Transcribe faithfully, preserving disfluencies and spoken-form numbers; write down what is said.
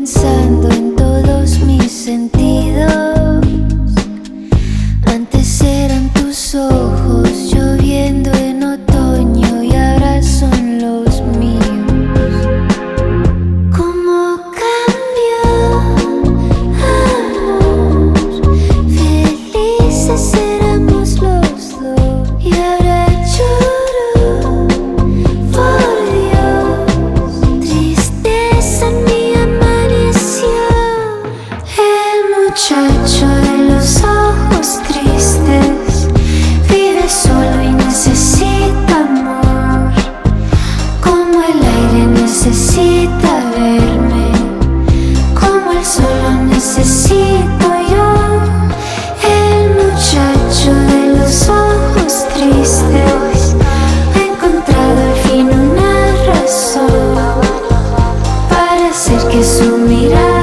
pensando en todos mis sentidos. Antes eran tus ojos lloviendo en otoño y ahora son los míos. ¿Cómo cambió, amor? Felices éramos los dos y ahora lloro, por Dios. Tristeza en mí amaneció. El muchacho de los ojos tristes vive solo y necesita amor, como el aire necesita verme, como el sol lo necesito yo. El muchacho de los ojos tristes ha encontrado al fin una razón para hacer que su mirada